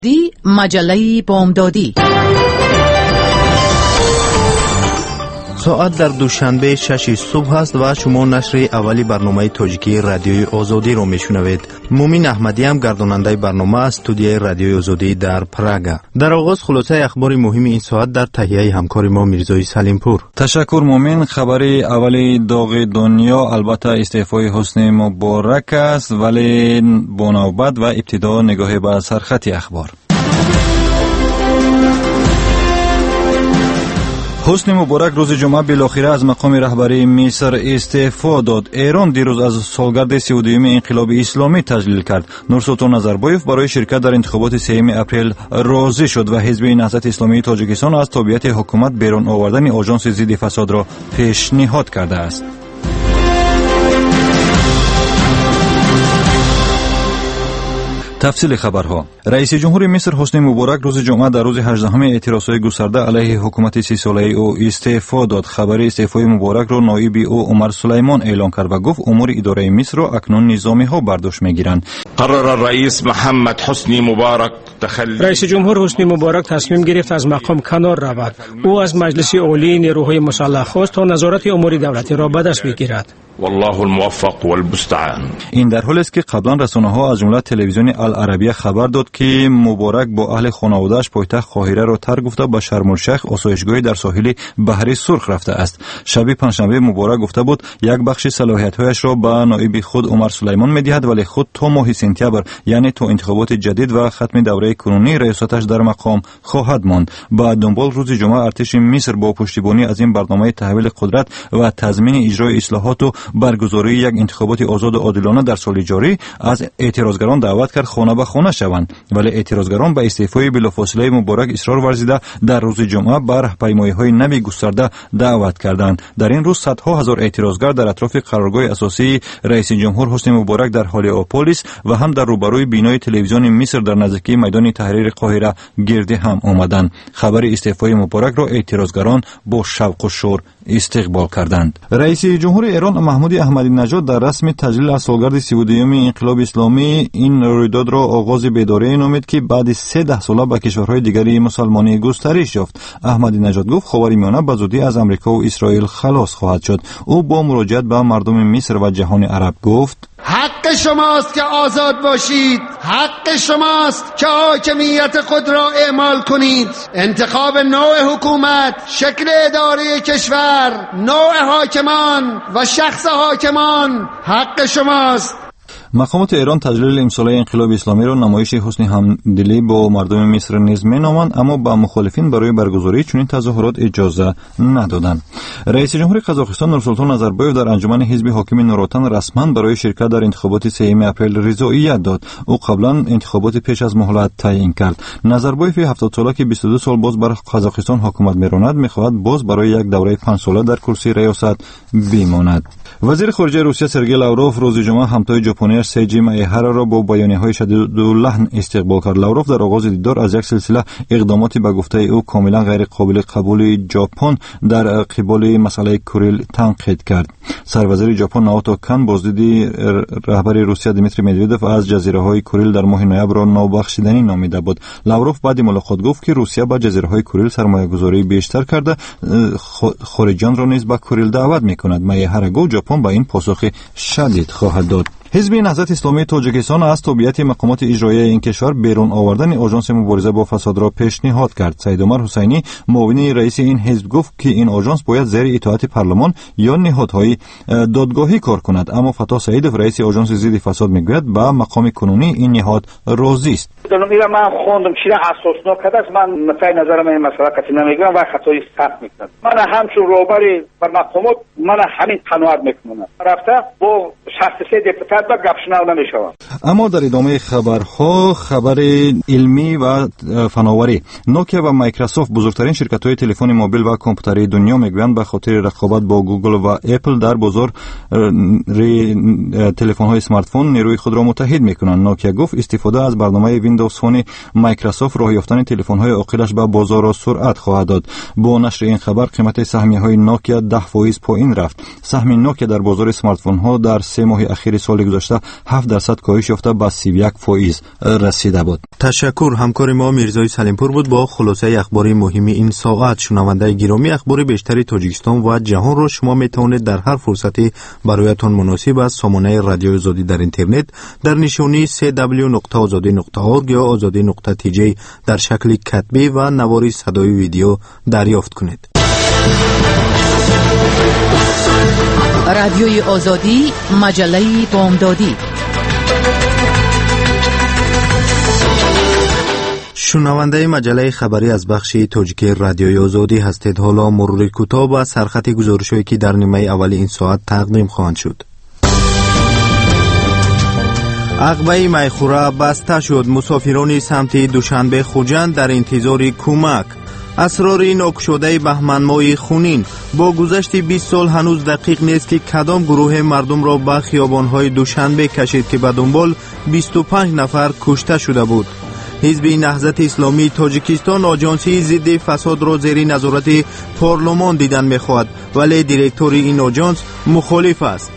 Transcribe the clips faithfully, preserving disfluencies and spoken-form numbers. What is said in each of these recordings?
دی مجله بامدادی. ساعت در دوشنبه شش صبح است و شما نشر اولی برنامه تاجیکی رادیوی آزادی را میشنوید. مومین احمدی هم گرداننده برنامه از استودیوی رادیوی آزادی در پراگ. در آغاز خلاصه اخبار مهم این ساعت در تهیه همکار ما میرزای سلیمپور. تشکر مومین. خبر اولی داغ دنیا البته استعفای حسنی مبارک است، ولی با نوبت و ابتدا نگاه به سرخط اخبار. حسنی مبارک روز جمعه بالاخره از مقام رهبری مصر استعفا داد. ایران دیروز از سالگرد سی و دوم انقلاب اسلامی تجلیل کرد. نورسلطان نظربایف برای شرکت در انتخابات سوم اپریل راضی شد و حزب نهضت اسلامی تاجیکستان از تابعیت حکومت بیرون آوردن آژانس ضد فساد را پیشنهاد کرده است. تفصیل خبرها. رئیس جمهور مصر حسنی مبارک روز جمعه در روز هجدهم اعتراضهای گسترده علیه حکومت سی ساله او استعفا داد. خبر استعفای مبارک را نایب او عمر سلیمان اعلام کرد و گفت امور اداره مصر را اکنون نظامی ها برداشت میگیرند. قرر الرئیس محمد حسنی مبارک تخلی رئیس جمهور حسنی مبارک تصمیم گرفت از مقام کنار رود. او از مجلس عالی نیروهای مسلح خواست تا نظارت امور دولتی را به دست بگیرد. والله الموفق والمستعان. این در حالی است که قبلا رسانه‌ها از جمله تلویزیون العربیه خبر داد که مبارک با اهل خانواده‌اش پایتخت قاهره را ترک گفته به شرم الشیخ آسایشگاهی در ساحل بحر سرخ رفته است. شب پنجشنبه مبارک گفته بود یک بخش صلاحیت‌هایش را به نایب خود عمر سلیمان می‌دهد، ولی خود تا ماه سپتامبر یعنی تا انتخابات جدید و ختم دوره کنونی ریاستش در مقام خواهد ماند. بعد دنبال روز جمعه ارتش مصر با پشتیبانی از این برنامه تحویل قدرت و تضمین اجرای اصلاحات و برگزاری یک انتخابات آزاد و عادلانه در سال جاری از اعتراضگران دعوت کرد خانه به خانه شوند، ولی اعتراضگران به استعفای بلافاصله مبارک اصرار ورزیده در روز جمعه به راهپیمایی‌های نوی گسترده دعوت کردند. در این روز صدها هزار اعتراضگر در اطراف قرارگاه اساسی رئیس جمهور حسنی مبارک در هالیوپولیس و هم در روبروی بینای تلویزیون مصر در نزدیکی میدان تحریر قاهره گرد هم آمدند. خبر استعفای مبارک را اعتراضگران با شوق و شور استقبال کردند. رئیس جمهور ایران محمود احمدی نژاد در رسم تجلیل از سالگرد سی و دوم انقلاب اسلامی این رویداد را آغاز بیداری نامید که بعد سیزده ساله به کشورهای دیگری مسلمانی گسترش یافت. احمدی نژاد گفت خاورمیانه به زودی از امریکا و اسرائیل خلاص خواهد شد. او با مراجعت به مردم مصر و جهان عرب گفت حق شماست که آزاد باشید، حق شماست که حاکمیت خود را اعمال کنید. انتخاب نوع حکومت، شکل اداره کشور، نوع حاکمان و شخص حاکمان حق شماست. مقامات ایران تجلیل امساله انقلاب اسلامی را نمایش حسن همدلی با مردم مصر نیز مینامند، اما با مخالفین برای برگزاری چنین تظاهرات اجازه ندادند. رئیس جمهور قزاقستان نورسلطان نظربایف در انجمن حزب حاکم نوروتن رسما برای شرکت در انتخابات سوم اپریل رضایت داد. او قبلا انتخابات پیش از مهلت تعیین کرد. نظربایف هفتاد ساله که بیست و دو سال باز بر قزاقستان حکومت می‌راند می‌خواهد باز برای یک دوره پنج ساله در کرسی ریاست بماند. وزیر خارجه روسیه سرگئی لاوروف روز جمعه همتای ژاپنی سیجی مایهارا را با بیانیه‌های شدید و لحن استقبال کرد. لاوروف در آغاز دیدار از یک سلسله اقداماتی به گفته او کاملا غیر قابل قبول ژاپن در قبال مسئله کوریل تنقید کرد. سروزیر ژاپن ناوتو کان بازدیدی رهبر روسیه دیمیتری مدودوف از جزیره‌های کوریل در ماه نوامبر را نابخشودنی نامیده بود. لاوروف بعد ملاقات گفت که روسیه با جزیره‌های کوریل سرمایه‌گذاری بیشتر کرده، خارجیان را نیز به کوریل دعوت می‌کند. مایهارا گفت ژاپن با این پاسخ شدید خواهد داد. حزب نهضت اسلامی تاجیکستان از تابعیت مقامات اجرایی این کشور بیرون آوردن آژانس مبارزه با فساد را پیشنهاد کرد. سید عمر حسینی معاون رئیس این حزب گفت که این آژانس باید زیر اطاعت پارلمان یا نهادهای دادگاهی کار کند، اما فتا سعیدов رئیس آژانس ضد فساد میگوید با مقام کنونی این نهاد راضی است. میگم من خوندم چیز اساسناک است، من نظر نظرم این مسئله کسی نمیگم و خطای سخت میکنم. من همچون روبری بر مقامات من همین قناعت میکنم. رفته با شصت و سه دپوتات با گپشنو نمیشوم. اما در ادامه خبرها خبر علمی و فناوری. نوکیا و مایکروسافت بزرگترین شرکت‌های تلفن موبیل و کامپیوتری دنیا میگویند به خاطر رقابت با گوگل و اپل در بازار تلفن‌های اسمارت فون نیروی خود را متحد میکنند. نوکیا گفت استفاده از برنامه ویندوز فون مایکروسافت راه یافتن تلفن‌های عاقلش به بازار را سرعت خواهد داد. با نشر این خبر قیمت سهمیه‌های نوکیا ده درصد پایین رفت. سهم نوکیا در بازار اسمارت فون‌ها در سه ماه اخیر سال گذشته هفت درصد کاهش یافته به سی و یک فیصد رسیده بود. تشکر. همکار ما میرزای سلیمپور بود با خلاصه اخباری مهم این ساعت. شنونده گرامی، اخبار بیشتری تاجیکستان و جهان را شما میتوانید در هر فرصتی برایتان مناسب از سامانه رادیو آزادی در اینترنت در نشانی دبلیو دبلیو دبلیو نقطه آزادی نقطه اورگ یا آزادی نقطه تی جی در شکل کتبی و نواری صدای ویدیو دریافت کنید. رادیوی آزادی، مجله بامدادی. شنونده مجله خبری از بخش تاجیکی رادیوی آزادی هستید. حالا مرور کوتاه با سرخط گزارش‌هایی که در نیمه اول این ساعت تقدیم خواهند شد. عقبه میخوره بسته شد. مسافران سمت دوشنبه خوجند در انتظار کمک. اسرار ناکشوده بهمن ماه خونین. با گذشت بیست سال هنوز دقیق نیست که کدام گروه مردم را به خیابان‌های دوشنبه کشید که به دنبال بیست و پنج نفر کشته شده بود. حزب نهضت اسلامی تاجیکستان آژانسی ضد فساد را زیر نظارت پارلمان دیدن می‌خواهد، ولی دیرکتور این آژانس مخالف است.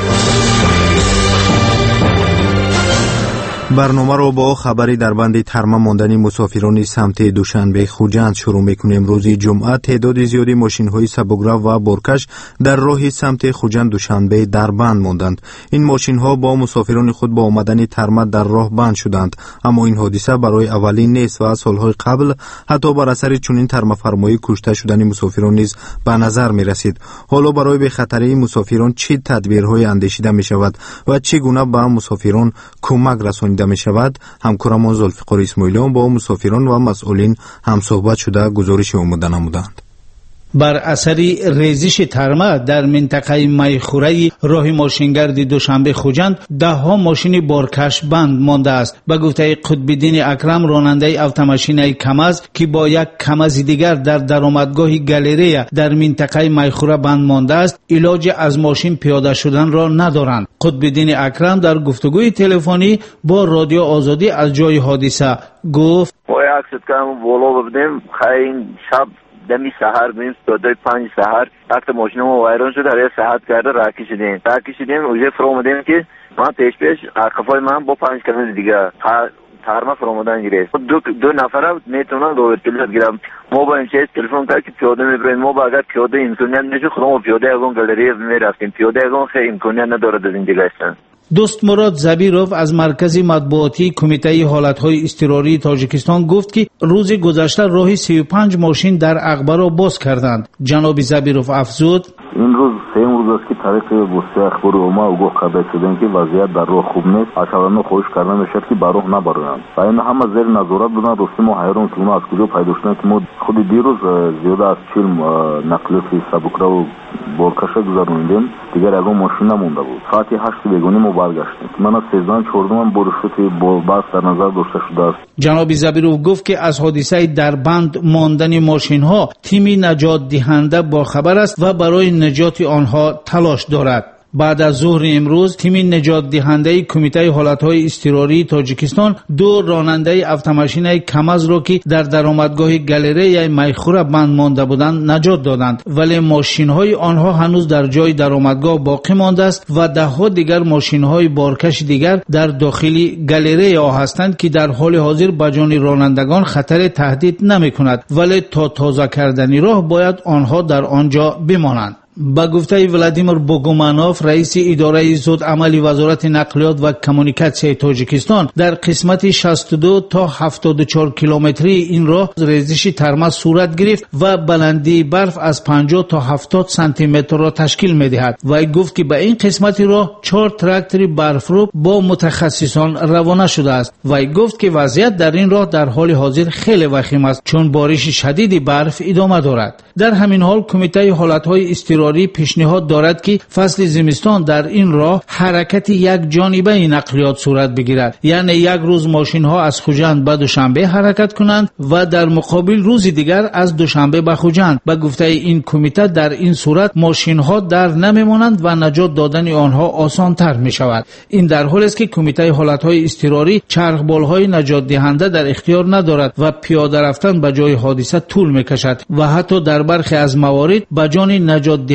برنامه را با خبری در بند ترمیم ماندن مسافران سمت دوشنبه خوجند شروع میکنیم. روز جمعه تعداد زیادی ماشین‌های سبک‌رو و بارکش در راه سمت خوجند دوشنبه در بند ماندند. این ماشین‌ها با مسافران خود با آمدن ترمیم در راه بند شدند، اما این حادثه برای اولین نیست و سالهای قبل حتی بر اثر چنین ترمیم کشته شدن مسافران نیز به نظر می‌رسید. حالا برای به خطر مسافران چه تدبیرهای اندیشیده می‌شود و چگونه به مسافران کمک رسانیده می شود؟ همکارمان ذوالفقار اسماعیلیان با مسافران و مسئولین هم صحبت شده گزارش آماده نمودند. بر اثر ریزش ترمه در منطقه میخوره راه ماشینگرد دوشنبه خوجند ده ها ماشین بارکش بند مانده است. به گفته قطب‌الدین اکرم، راننده اتومبیل کمز که با یک کمز دیگر در درآمدگاه گالری در منطقه میخوره بند مانده است، علاج از ماشین پیاده شدن را ندارند. قطب‌الدین اکرم در گفتگوی تلفنی با رادیو آزادی از جای حادثه گفت: ما یک کم بالا بودیم، خیلی شب دمی سحر بیم دادای پنج سحر وقت ماشین ما وایران شد، هر ساعت کرده را کشیدیم را کشیدیم اوجه فرامدیم که من پیش پیش عقفای من با پنج کمی دیگه ترمه فرامدن گیره دو, دو نفر میتونن دو ارتلت گیرم. ما با این چیز تلفن کرد که پیاده میبرین. ما با اگر پیاده امکانیت نشد خودم پیاده اگون گالری میرفتیم. پیاده اگون خیلی امکانیت ندارد از این دیگه هستن. دوست مراد زبیروف از مرکز مطبوعاتی کمیته حالتهای اضطراری تاجیکستان گفت که روز گذشته راه سی و پنج ماشین در عقبه را باز کردند. جناب زبیروف افزود: این روز سیم روز است که طریق بوسه اخبار اوما اوگاه کرده شدن که وضعیت در راه خوب نیست. اشارانو خواهش کردن میشد که بر راه نبرند و این همه زیر نظارت بودن. راستی ما حیران که اونا از کجا پیدا شدن که ما خود دیروز زیاده از چهل نقلیات سبکرو بارکش گذروندیم، دیگر اگه ماشین نمونده بود. ساعت هشت بیگانی ما برگشتیم. من از سیزده چهاردهم بارشتی با بس در نظر داشته شده است. جناب زبیروف گفت که از حادثه در بند ماندن ماشین ها تیم نجات دهنده با خبر است و برای نجات آنها تلاش دارد. بعد از ظهر امروز تیم نجات دهنده کمیته حالتهای اضطراری تاجیکستان دو راننده اتومبیل کمز را که در درآمدگاه گالری میخوره بند مانده بودند نجات دادند، ولی ماشین‌های آنها هنوز در جای درآمدگاه باقی مانده است و ده ها دیگر ماشین‌های بارکش دیگر در داخل گالری آن هستند که در حال حاضر به جان رانندگان خطر تهدید نمی‌کند، ولی تا تازه کردن راه باید آنها در آنجا بمانند. با گفته ولادیمیر بوگومانوف، رئیس اداره زود عملی وزارت نقلیات و کمونیکاسیون تاجیکستان، در قسمت شصت و دو تا هفتاد و چهار کیلومتری این راه ریزش ترمه صورت گرفت و بلندی برف از پنجاه تا هفتاد سانتی متر را تشکیل می‌دهد. و گفت که به این قسمت راه چهار تراکتور برفرو با متخصصان روانه شده است. و گفت که وضعیت در این راه در حال حاضر خیلی وخیم است چون بارش شدید برف ادامه دارد. در همین حال کمیته حالتهای اضطراری پیشنهاد دارد که فصل زمستان در این راه حرکت یک جانبه نقلیات صورت بگیرد، یعنی یک روز ماشین ها از خوجند به دوشنبه حرکت کنند و در مقابل روز دیگر از دوشنبه به خوجند. به گفته این کمیته در این صورت ماشین ها در نمیمانند و نجات دادن آنها آسان تر می شود. این در حالی است که کمیته حالت های اضطراری چرخبال های نجات دهنده در اختیار ندارد و پیاده رفتن به جای حادثه طول می کشد و حتی در برخی از موارد به جان نجات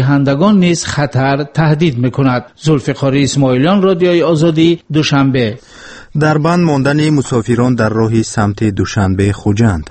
دهندگان نیز خطر تهدید میکند. ذوالفقار اسماعیلیان، رادیوی آزادی، دوشنبه. در بند ماندن مسافران در راه سمت دوشنبه خوجند.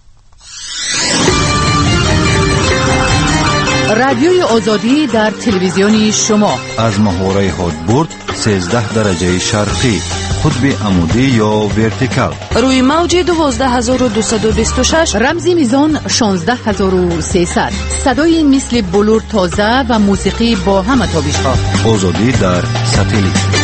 رادیوی آزادی در تلویزیون شما از محوره هادبورد سیزده درجه شرقی، قطب عمودی یا ورتیکال، روی موج دوازده هزار و دویست و بیست و شش، رمزی میزان شانزده هزار و سیصد، صدای مثل بلور تازه و موسیقی با همه تابش‌ها. آزادی در ساتلیت.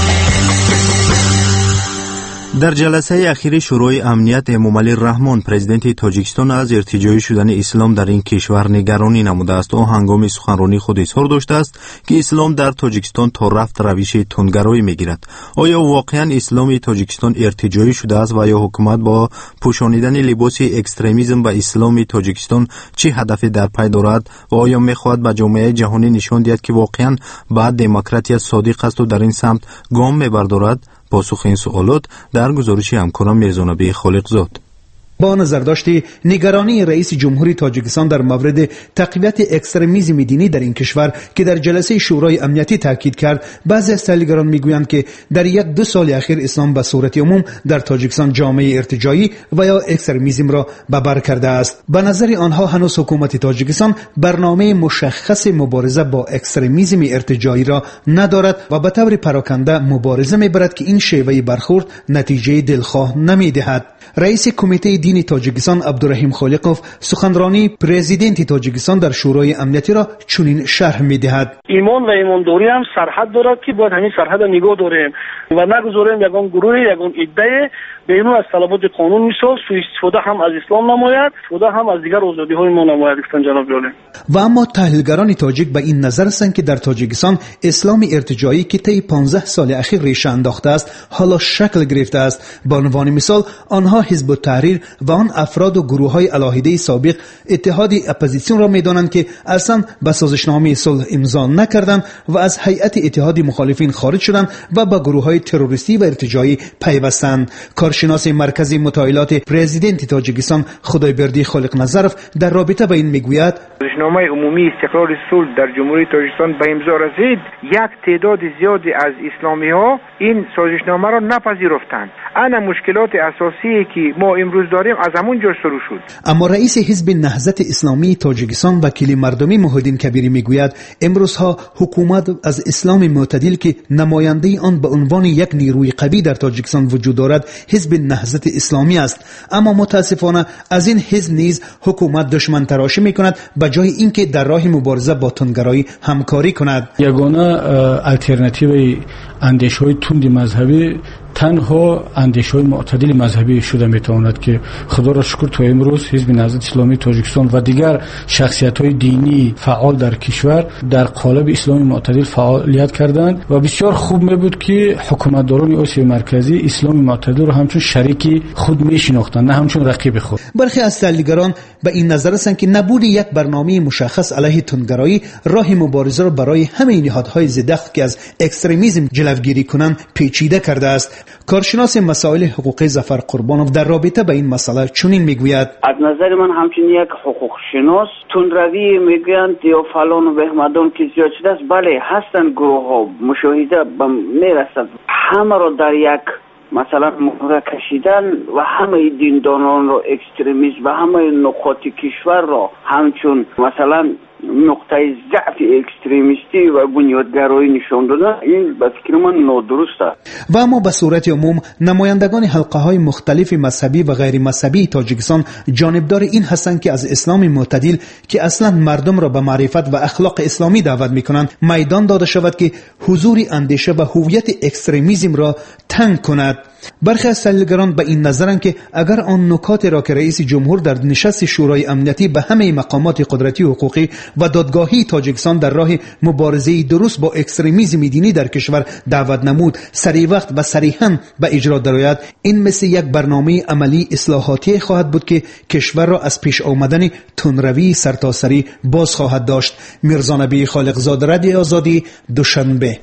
در جلسه اخیر شورای امنیت امامعلی رحمان، پرزیدنت تاجیکستان از ارتجاعی شدن اسلام در این کشور نگرانی نموده است و هنگام سخنرانی خود اظهار داشته است که اسلام در تاجیکستان تا رفت روش تندگرایی میگیرد. آیا واقعا اسلام تاجیکستان ارتجاعی شده است و یا حکومت با پوشانیدن لباس اکستریمیسم به اسلام تاجیکستان چه هدفی در پی دارد و آیا میخواهد به جامعه جهانی نشان دهد که واقعا بعد دموکراسی صادق است و در این سمت گام میبردارد؟ پاسخ این سوالات در گزارش همکارم میرزانبی خالقزاد. با نظرداشت نگرانی رئیس جمهوری تاجیکستان در مورد تقویت اکستریمیسم دینی در این کشور که در جلسه شورای امنیتی تاکید کرد، بعضی از تحلیلگران میگویند که در یک دو سال اخیر اسلام به صورت عموم در تاجیکستان جامعه ارتجاعی و یا اکستریمیسم را به بر کرده است. به نظر آنها هنوز حکومت تاجیکستان برنامه مشخص مبارزه با اکستریمیسم ارتجاعی را ندارد و به طور پراکنده مبارزه میبرد که این شیوه برخورد نتیجه دلخواه نمیدهد. رئیس کمیته دین تاجیکستان عبدالرحیم خالقوف سخنرانی پرزیدنت تاجیکستان در شورای امنیتی را چنین شرح می‌دهد: ایمان و ایمانداری هم سرحد دارد که باید همین سرحد را نگاه داریم و نگذاریم یگان گروه یگان ایده به اینو از طلبات قانون میساز سوء استفاده هم از اسلام نماید، استفاده هم از دیگر آزادی‌های ما نماید. جناب جان. و اما تحلیلگران تاجیک به این نظر هستند که در تاجیکستان اسلام ارتجاعی که طی پانزده سال اخیر ریشه انداخته است حالا شکل گرفته است. به عنوان مثال آنها حزب التحریر و آن افراد و گروه‌های علاهیده سابق اتحاد اپوزیسیون را می‌دانند که اصلا به سازشنامه صلح امضا نکردند و از هیئت اتحاد مخالفین خارج شدند و با گروه‌های تروریستی و ارتجاعی پیوستند. کارشناس مرکز مطالعات پرزیدنت تاجیکستان خدایبردی خالق نظرف در رابطه با این میگوید: سازشنامه عمومی استقرار صلح در جمهوری تاجیکستان به امضا رسید، یک تعداد زیادی از اسلامی‌ها این سازشنامه را نپذیرفتند. انا مشکلات اساسی که ما امروز داریم از همون جا شروع شد. اما رئیس حزب نهضت اسلامی تاجیکستان وکیل مردمی محیدین کبیری میگوید امروزها حکومت از اسلام معتدل که نماینده آن به عنوان یک نیروی قوی در تاجیکستان وجود دارد حزب نهضت اسلامی است، اما متاسفانه از این حزب نیز حکومت دشمن تراشی میکند به جای اینکه در راه مبارزه با تندگرایی همکاری کند. یگانه الटरनेटیو اندیشه‌های تند مذهبی تنها اندیشه‌های معتدل مذهبی شده میتواند که خدا را شکر تا امروز حزب نهضت اسلامی تاجیکستان و دیگر شخصیت‌های دینی فعال در کشور در قالب اسلامی معتدل فعالیت کردند و بسیار خوب میبود که حکومتداران آسیای مرکزی اسلامی معتدل را همچون شریکی خود میشناختند نه همچون رقیب خود. برخی از تحلیلگران به این نظر هستند که نبود یک برنامه مشخص علیه تندگرایی راه مبارزه را برای همه نهادهای ضد که از اکستریمیسم جلوگیری کنند پیچیده کرده است. کارشناس مسائل حقوقی ظفر قربانوف در رابطه به این مسئله چنین میگوید: از نظر من همچنین یک حقوق شناس تندروی میگویند یا فلان و بهمدان که زیاد شده است، بله هستند گروه ها مشاهده میرسد همه را در یک مثلا مهره کشیدن و همه دینداران را اکستریمیست و همه نقاط کشور را همچون مثلا نقطه ضعف اکستریمیستی و بنیادگرایی نشان دادن، این به فکر من نادرست است. و اما به صورت عموم نمایندگان حلقه های مختلف مذهبی و غیر مذهبی تاجیکستان جانبدار این هستند که از اسلام معتدل که اصلا مردم را به معرفت و اخلاق اسلامی دعوت میکنند میدان داده شود که حضور اندیشه و هویت اکستریمیسم را تنگ کند. برخی از تحلیلگران به این نظرند که اگر آن نکات را که رئیس جمهور در نشست شورای امنیتی به همه مقامات قدرتی و حقوقی و دادگاهی تاجیکستان در راه مبارزه درست با اکستریمیسم دینی در کشور دعوت نمود سریع وقت و صریحاً به اجرا درآید، این مثل یک برنامه عملی اصلاحاتی خواهد بود که کشور را از پیش آمدن تندروی سرتاسری باز خواهد داشت. میرزانبی خالقزاد، رادیو آزادی، دوشنبه.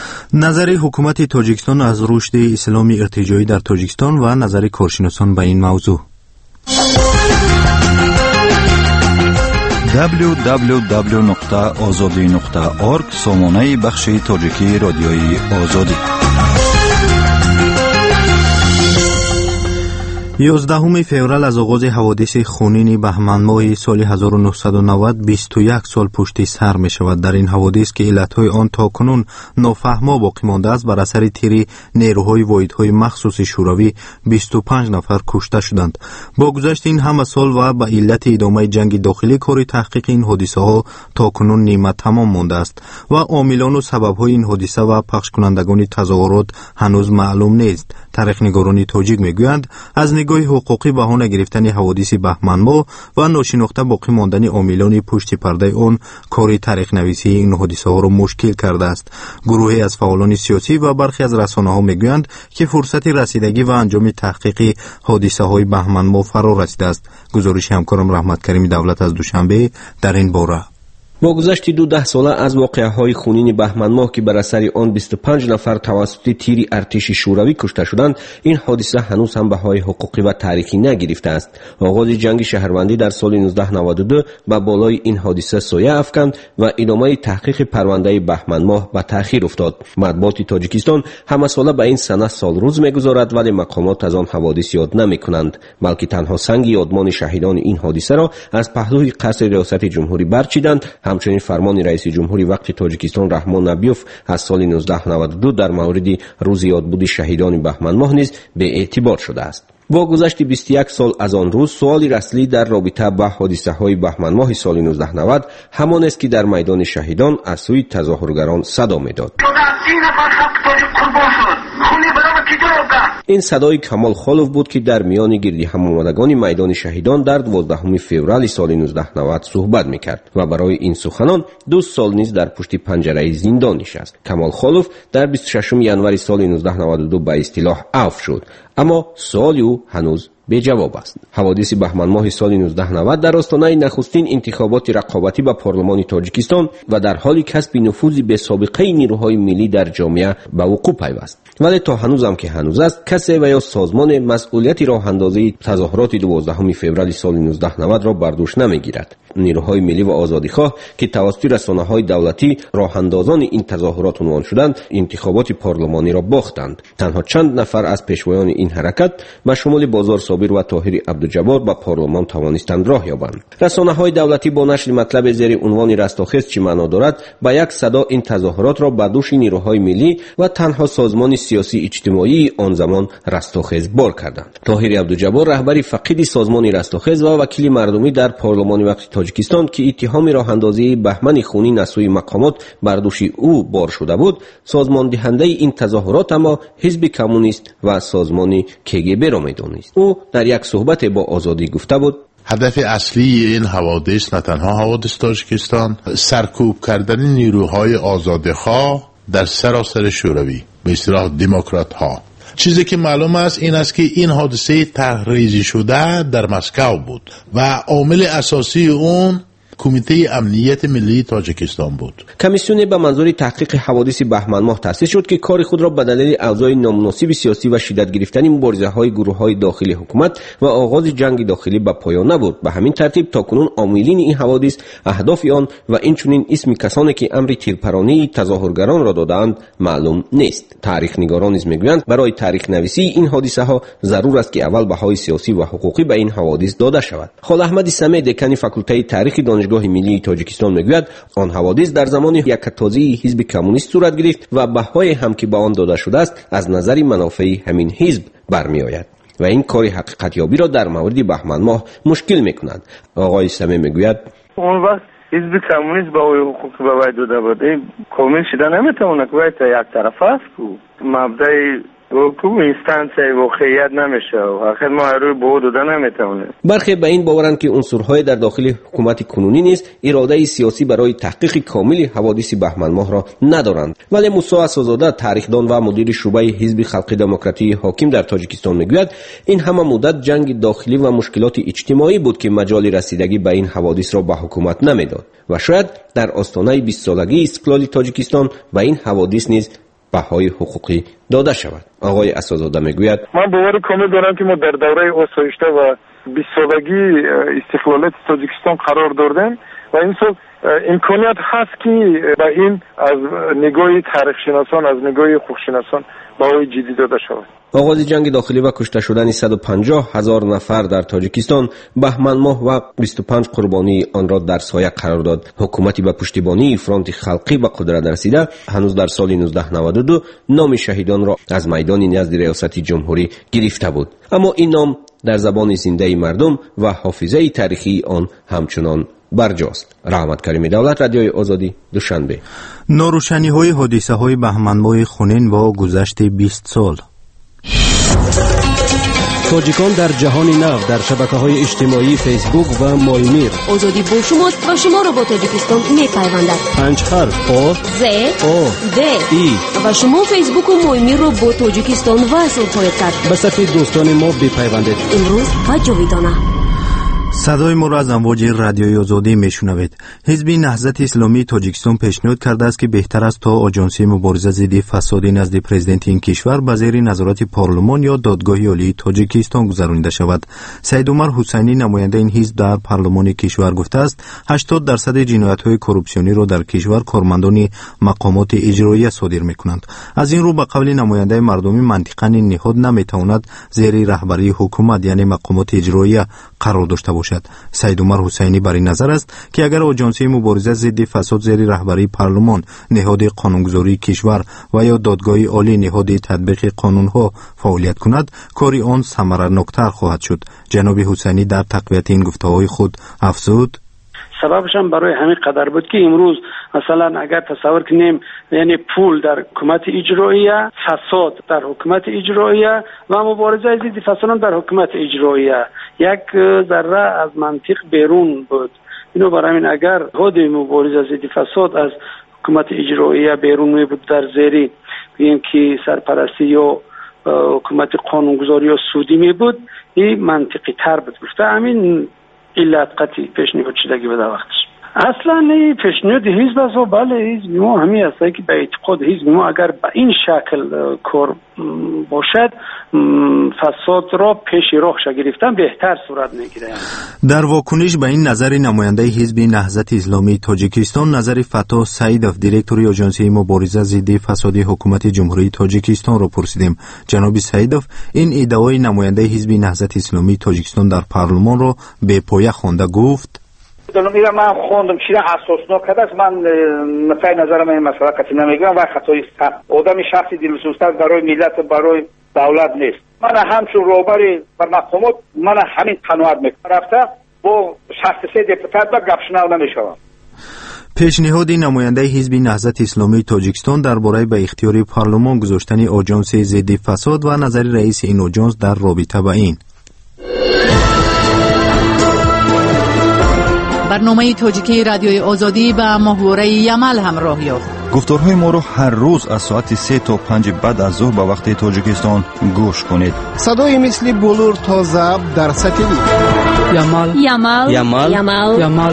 نظر حکومت تاجیکستان از رشد اسلام ارتجاعی در تاجیکستان و نظر کارشناسان به این موضوع. دبلیو دبلیو دبلیو نقطه آزادی نقطه اورگ سامانه بخش تاجیکی رادیوی آزادی. یازدهم فوریه از آغاز حوادث خونین بهمن ماه سال هزار و نهصد و نود بیست و یک سال پشت سر می شود. در این حوادث که علتهای آن تا کنون نافهما باقی مانده است، بر اثر تیر نیروهای واحدهای مخصوص شوروی بیست و پنج نفر کشته شدند. با گذشت این همه سال و به علت ادامه جنگ داخلی، کار تحقیق این حادثه ها تا کنون نیمه تمام مانده است و عاملان و سببهای این حادثه و پخش کنندگان تظاهرات هنوز معلوم نیست. تاریخ‌نگاران تاجیک میگویند از نگاه حقوقی بهانه گرفتن حوادث بهمن ماه و ناشناخته باقی ماندن عاملان پشت پرده آن کار تاریخ نویسی این حادثه ها را مشکل کرده است. گروهی از فعالان سیاسی و برخی از رسانه‌ها میگویند که فرصت رسیدگی و انجام تحقیقی حادثه های بهمن ماه فرا رسیده است. گزارش همکارم رحمت کریم دولت از دوشنبه در این باره. با گذشت دو ده ساله از واقعه‌های خونین بهمن ماه که بر اثر آن بیست و پنج نفر توسط تیر ارتش شوروی کشته شدند، این حادثه هنوز هم بهای حقوقی و تاریخی نگرفته است. آغاز جنگ شهروندی در سال نوزده نود و دو به بالای این حادثه سایه افکند و ادامه تحقیق پرونده بهمن ماه به تأخیر افتاد. مطبوعات تاجیکستان همه ساله به این سنه سال روز می‌گذارد، ولی مقامات از آن حوادث یاد نمی‌کنند، بلکه تنها سنگ یادمان شهیدان این حادثه را از پهلوی قصر ریاست جمهوری برچیدند. همچنین فرمان رئیس جمهوری وقت تاجیکستان رحمان نبیوف از سال نوزده نود و دو در مورد روز یادبود شهیدان بهمن ماه نیز به اعتبار شده است. با گذشت بیست و یک سال از آن روز، سوالی رسلی در رابطه با حادثه های بهمن ماه سال نوزده نود همان است که در میدان شهیدان از سوی تظاهرگران صدا می‌داد. این صدای کمال خالوف بود که در میان گردی هم آمدگان میدان شهیدان در دوازدهم فوریه سال نوزده نود صحبت میکرد و برای این سخنان دو سال نیز در پشت پنجره زندان نشست. کمال خالوف در بیست و ششم ژانویه سال نوزده نود و دو به اصطلاح عفو شد، اما سوال او هنوز به جواب است. حوادث بهمن ماه سال نوزده نود در آستانه نخستین انتخابات رقابتی به پارلمان تاجیکستان و در حال کسب نفوذ به سابقه نیروهای ملی در جامعه به وقوع پیوست. ولی تا هنوز هم که هنوز است، کسی و یا سازمان مسئولیت راه اندازی تظاهرات دوازدهم فوریه سال نوزده نود را بر دوش نمیگیرد. نیروهای ملی و آزادیخواه که توسط رسانه‌های دولتی راه اندازان این تظاهرات عنوان شدند، انتخابات پارلمانی را باختند. تنها چند نفر از پیشوایان این حرکت به شمول بازار صابر و طاهر عبدالجبار به پارلمان توانستند راه یابند. رسانه‌های دولتی با نشر مطلب زیر عنوان رستاخیز چه معنا دارد، با یک صدا این تظاهرات را بر دوش نیروهای ملی و تنها سازمان سیاسی اجتماعی آن زمان رستاخیز بار کردند. طاهر عبدالجبار رهبر فقید سازمان رستاخیز و وکیل مردمی در پارلمان وقت تاجیکستان که اتهام راه اندازی بهمن خونین از سوی مقامات بر دوش او بار شده بود، سازمان دهنده این تظاهرات اما حزب کمونیست و سازمان کگب را می‌دانست. او در یک صحبت با آزادی گفته بود: هدف اصلی این حوادث نه تنها حوادث تاجیکستان، سرکوب کردن نیروهای آزادخواه در سراسر شوروی، به اصطلاح دموکرات ها. چیزی که معلوم است این است که این حادثه تحریزی شده در مسکو بود و عامل اساسی اون کمیته امنیت ملی تاجیکستان بود. کمیسیون به منظور تحقیق حوادث بهمن ماه تأسیس شد که کار خود را به دلیل اوضاع نامناسب سیاسی و شدت گرفتن مبارزه‌های گروه‌های داخلی حکومت و آغاز جنگ داخلی به پایان نبرد. به همین ترتیب تاکنون عاملین این حوادث، اهداف آن و اینچنین اسم کسانی که امر تیرپرانی تظاهرگران را دادند معلوم نیست. تاریخ نگاران نیز میگویند برای تاریخ نویسی این حادثه ها ضرور است که اول بهای سیاسی و حقوقی به این حوادث داده شود. خال احمد سمی دکان فاکولته تاریخ دانشگاه ملی تاجیکستان میگوید آن حوادث در زمان یکتازی حزب کمونیست صورت گرفت و بهای هم که به آن داده شده است از نظر منافع همین حزب برمیآید و این کار حقیقت یابی را در مورد بهمن ماه مشکل میکند. آقای سمی میگوید اون وقت حزب کمونیست با حقوق به وای داده بود، این کمونیست شده نمیتونه که تا یک طرف است کو مبدأ کو اینستانسیای واقعیت نمیشه و آخر ما روی بود داده نمیتونه. برخی به این باورند که عنصرهای در داخل حکومت کنونی نیز اراده سیاسی برای تحقیق کامل حوادث بهمن ماه را ندارند. ولی موسی اسدزاده تاریخدان و مدیر شعبه حزب خلق دموکراتی حاکم در تاجیکستان میگوید این همه مدت جنگ داخلی و مشکلات اجتماعی بود که مجال رسیدگی به این حوادث را به حکومت نمیداد و شاید در آستانه بیست سالگی استقلال تاجیکستان و این حوادث نیز بهای حقوقی داده شود. آقای اسدزاده میگوید من باور کامل دارم که ما در دوره آسایشته و بیست سالگی استقلالیت تاجیکستان قرار دادیم و این سال امکانیت هست که به این از نگاه تاریخ شناسان، از نگاه حقوق شناسان بهای جدی داده شود. آغاز جنگ داخلی و کشته شدن صد و پنجاه هزار نفر در تاجیکستان بهمن ماه و بیست و پنج قربانی آن را در سایه قرار داد. حکومتی به پشتیبانی فرانت خلقی به قدرت رسیده هنوز در سال نوزده نود و دو نام شهیدان را از میدان نزد ریاست جمهوری گرفته بود، اما این نام در زبان زنده مردم و حافظه تاریخی آن همچنان برجاست. رحمت کریم دولت، رادیوی آزادی، دوشنبه. ناروشنی های حادثه های بهمن ماه خونین و گذشت بیست سال. تاجیکان در جهان نو در شبکه‌های اجتماعی فیسبوک و مایمیر. آزادی با شماست و شما را با تاجیکستان می‌پیوندد. پنج حرف آ ز آ د ای و شما فیسبوک و مایمیر را با تاجیکستان وصل خواهید کرد. به صفحه دوستان ما بپیوندید. امروز و جاویدانه. صدای ما را از امواج رادیوی آزادی میشنوید. حزب نهضت اسلامی تاجیکستان پیشنهاد کرده است که بهتر است تا آژانسی مبارزه ضد فساد نزد پرزیدنت این کشور به زیر نظارت پارلمان یا دادگاه عالی تاجیکستان گذرانیده شود. سید عمر حسینی نماینده این حزب در پارلمان کشور گفته است هشتاد درصد جنایت‌های کورپسیونی را در کشور کارمندان مقامات اجرایی صادر می‌کنند. از این رو به قول نماینده مردمی منطقاً این نهاد نمی‌تواند زیر رهبری حکومت یعنی مقامات اجرایی قرار داشته باشد. سید عمر حسینی بر این نظر است که اگر آژانسی مبارزه ضد فساد زیر رهبری پارلمان، نهاد قانونگذاری کشور و یا دادگاه عالی نهاد تطبیق قانونها فعالیت کند، کاری آن ثمره‌ناک‌تر خواهد شد. جناب حسینی در تقویت این گفته‌های خود افزود: سببش هم برای همین قدر بود که امروز مثلا اگر تصور کنیم یعنی پول در حکومت اجراییه، فساد در حکومت اجراییه و مبارزه ضد فساد در حکومت اجراییه یک ذره از منطق بیرون بود. اینو برای همین اگر حد مبارزه ضد فساد از حکومت اجراییه بیرون می بود در زیر بگیم که سرپرستی یا حکومت قانونگذاری یا سودی می بود، این منطقی تر بود. گفته همین علت قطعی پیشنهاد شدگی بده وقتش. اصلا این پیشنهاد حزب است و بله حزب ما همین است که به اعتقاد حزب ما اگر به این شکل کار باشد فساد را پیش راهش گرفتن بهتر صورت میگیره. در واکنش به این نظر نماینده حزب نهضت اسلامی تاجیکستان نظر فتا سیدوف دیرکتور آژانسی مبارزه ضد فساد حکومت جمهوری تاجیکستان را پرسیدیم. جناب سیدوف این ادعای نماینده حزب نهضت اسلامی تاجیکستان در پارلمان را به پایه خوانده گفت: میرم من خوندم چیزا اساسناک است. من نفع نظرم این مسئله قطعی نمیگم و خطایی است. آدم شخصی دلسوزتر برای ملت برای دولت نیست. من همچون روبری بر مقامات من همین قناعت میکنم. رفته با شصت و سه دپوتات با گپشنو نمیشوم. پیشنهاد نماینده حزب نهضت اسلامی تاجیکستان درباره به اختیار پارلمان گذاشتن آژانس ضد فساد و نظر رئیس این آژانس در رابطه با این. برنامه تاجیکی رادیوی آزادی به محوره یمل همراه یافت. گفتارهای ما رو هر روز از ساعت سه تا پنج بعد از ظهر به وقت تاجیکستان گوش کنید. صدای مثل بلور تا ضبط در ساتلیت. یمل یمل یمل یمل یمل.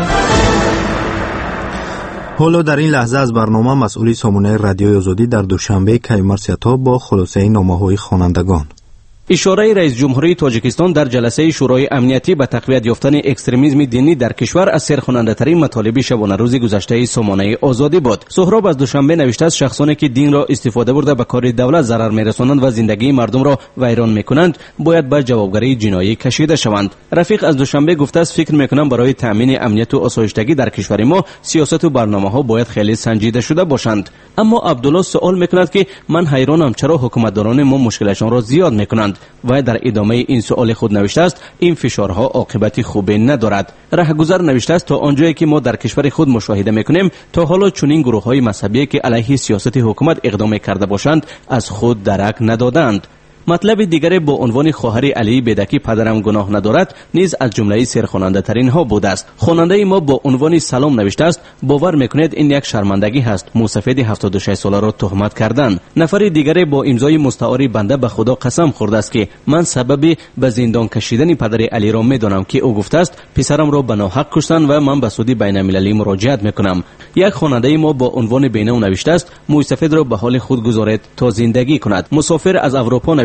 حالا در این لحظه از برنامه مسئولی سامانه رادیوی آزادی در دوشنبه کیمر سیتا با خلاصه نامه‌های خوانندگان. اشاره رئیس جمهوری تاجیکستان در جلسه شورای امنیتی به تقویت یافتن اکستریمیسم دینی در کشور از سرخواننده ترین مطالب شبانه روز گذشته سامانه آزادی بود. سهراب از دوشنبه نوشته است شخصانی که دین را استفاده برده به کار دولت ضرر می‌رسانند و زندگی مردم را ویران می‌کنند باید به جوابگری جنایی کشیده شوند. رفیق از دوشنبه گفته است فکر می‌کنم برای تامین امنیت و آسایشتگی در کشور ما سیاست و برنامه‌ها باید خیلی سنجیده شده باشند. اما عبدالله سوال می‌کند که من حیرانم چرا حکومتداران ما مشکلشان را زیاد می‌کنند و در ادامه این سوال خود نوشته است این فشارها عاقبت خوبی ندارد. رهگذر نوشته است تا آنجایی که ما در کشور خود مشاهده میکنیم تا حالا چنین گروه‌های مذهبی که علیه سیاست حکومت اقدام کرده باشند از خود درک ندادند. مطلب دیگری با عنوان خواهر علی بدکی پدرم گناه ندارد نیز از جمله سرخواننده ترین ها بوده است. خواننده ما با عنوان سلام نوشته است باور میکنید این یک شرمندگی هست موسفید هفتاد و شش ساله را تهمت کردن. نفر دیگری با امضای مستعار بنده به خدا قسم خورده است که من سبب به زندان کشیدن پدر علی را میدانم که او گفته است پسرم را به ناحق کشتند و من به سود بین المللی مراجعت میکنم. یک خواننده ما با عنوان بینو نوشته است موسفید را به حال خود گذارید تا زندگی کند. مسافر از اروپا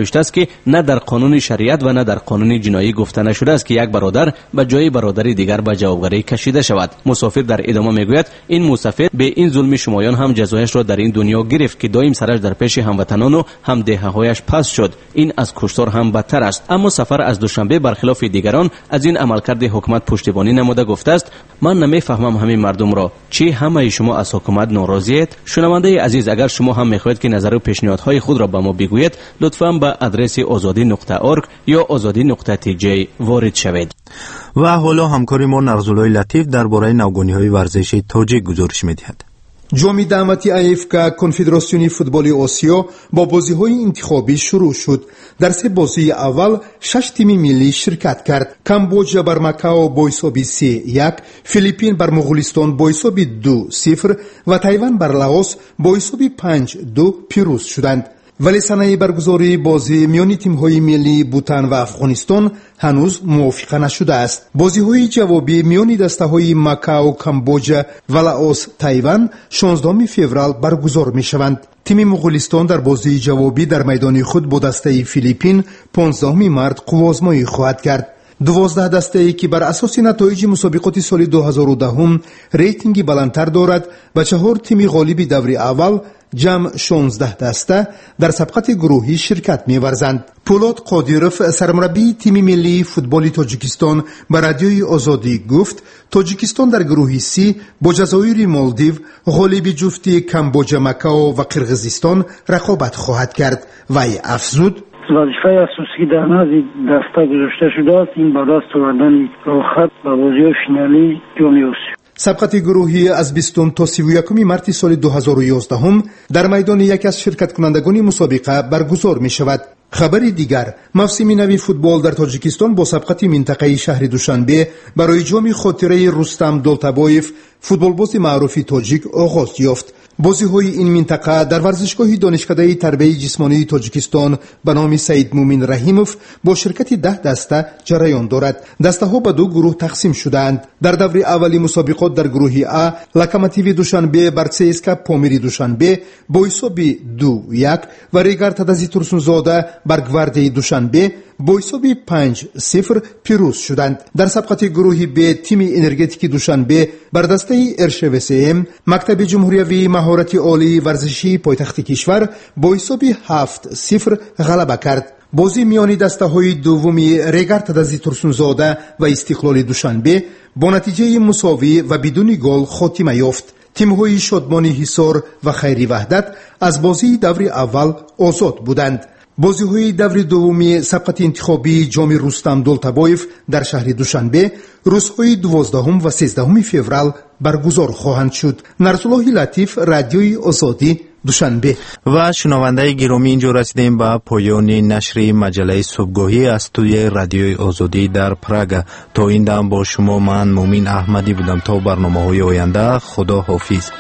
نوشته است که نه در قانون شریعت و نه در قانون جنایی گفته نشده است که یک برادر به جای برادری دیگر به جوابگری کشیده شود. مسافر در ادامه میگوید این مسافر به این ظلم شمایان هم جزایش را در این دنیا گرفت که دائم سرش در پیش هموطنان و هم دهه‌هایش پست شد. این از کشتار هم بدتر است. اما سفر از دوشنبه برخلاف دیگران از این عملکرد حکومت پشتیبانی نموده گفته است من نمیفهمم همین مردم را، چی همه شما از حکومت ناراضیید؟ شنونده عزیز، اگر شما هم میخواهید که نظر و پیشنهادهای خود را به ما بگویید لطفاً به آدرس آزادی نقطه اورگ یا آزادی نقطه تی جی وارد شوید. و حالا همکاری ما نرزولای لطیف درباره نوگانی‌های ورزشی تاجیک گزارش می‌دهد. جام دعوتی ایفکا کنفدراسیون فوتبال آسیا با بازی‌های انتخابی شروع شد. در سه بازی اول شش تیم ملی شرکت کرد. کامبوجا بر ماکائو با حساب سه یک، فیلیپین بر مغولستان با حساب دو صفر و تایوان بر لاوس با حساب پنج دو پیروز شدند. ولی صحنه برگزاری بازی میان تیم‌های ملی بوتان و افغانستان هنوز موافقه نشده است. بازی‌های جوابی میان دسته‌های ماکائو، کامبوجا و لاوس تایوان شانزدهم فوریه برگزار می‌شوند. تیم مغولستان در بازی جوابی در میدان خود با دسته فیلیپین پانزدهم مارس قوازمایی خواهد کرد. دوازده دسته‌ای که بر اساس نتایج مسابقات سال دو هزار و ده ریتینگی بلندتر دارد و چهار تیم غالب دور اول جمع شانزده دسته در سبقت گروهی شرکت می‌ورزند. پولاد قادیروف سرمربی تیم ملی فوتبال تاجیکستان به رادیوی آزادی گفت تاجیکستان در گروه سی با جزایر مالدیو، غالب جفتی کامبوجا، ماکائو و قرقیزستان رقابت خواهد کرد. وی افزود وظیفه اساسی در نزد دسته گذاشته شده است این با دست آوردن راحت و بازی فینالی جام آسیا. سبقت گروهی از بیستم تا سی و یکم مارس سال دو هزار و یازده در میدان یکی از شرکت کنندگان مسابقه برگزار می شود. خبری دیگر، موسم نوی فوتبال در تاجیکستان با سبقت منطقه شهر دوشنبه برای جام خاطره رستم دولتبایف فوتبالباز معروف تاجیک آغاز یافت. بازی‌های این منطقه در ورزشگاه دانشکده تربیت جسمانی تاجیکستان به نام سید مومن رحیموف با شرکت ده دسته جریان دارد. دسته‌ها به دو گروه تقسیم شدند. در دور اولی مسابقات در گروه ا لوکوموتیو دوشنبه بر سیسکا پامیری دوشنبه با حساب دو یک و ریگار تدازی ترسونزاده بر گواردی دوشنبه با حساب پنج صفر پیروز شدند. در سبقت گروه ب تیم انرژتیک دوشنبه بر دسته ارشوسم مکتب جمهوری مهارت عالی ورزشی پایتخت کشور با حساب هفت صفر غلبه کرد. بازی میان دسته‌های دومی ریگار تدازی ترسونزاده و استقلال دوشنبه با نتیجه مساوی و بدون گل خاتمه یافت. تیم‌های شادمانی حصار و خیری وحدت از بازی دور اول آزاد بودند. بازی‌های دور دومی سبقت انتخابی جام رستم دولتبایف در شهر دوشنبه روزهای دوازدهم و سیزدهم فوریه برگزار خواهند شد. نرسولای لطیف، رادیوی آزادی، دوشنبه. و شنونده گرامی، اینجا رسیدیم به پایان نشر مجله صبحگاهی از استودیوی رادیوی آزادی در پراگ. تا این دم با شما من مومین احمدی بودم. تا برنامه‌های آینده، خدا حافظ.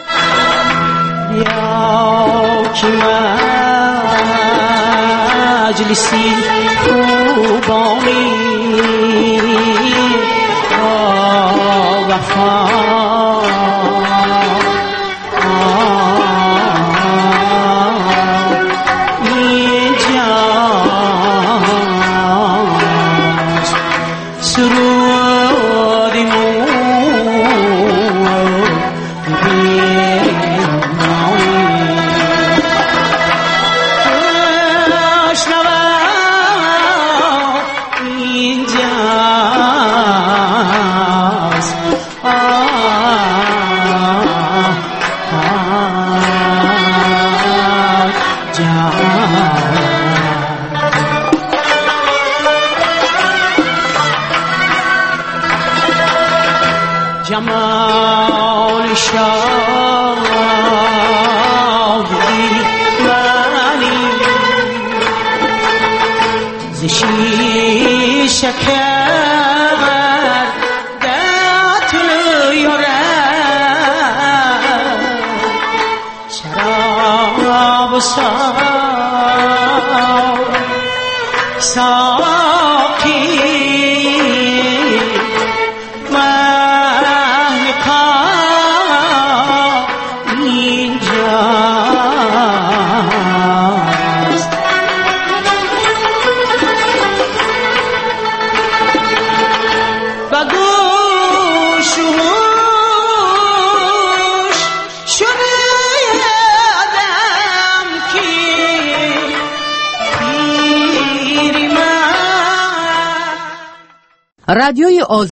مجلسی خوبانی وفا اینجا سرودیمون جمال شادی منی ز شیشه کرد دتل یارم شراب و ساقی و گوش و هوش شنیدم که رادیوی آزادی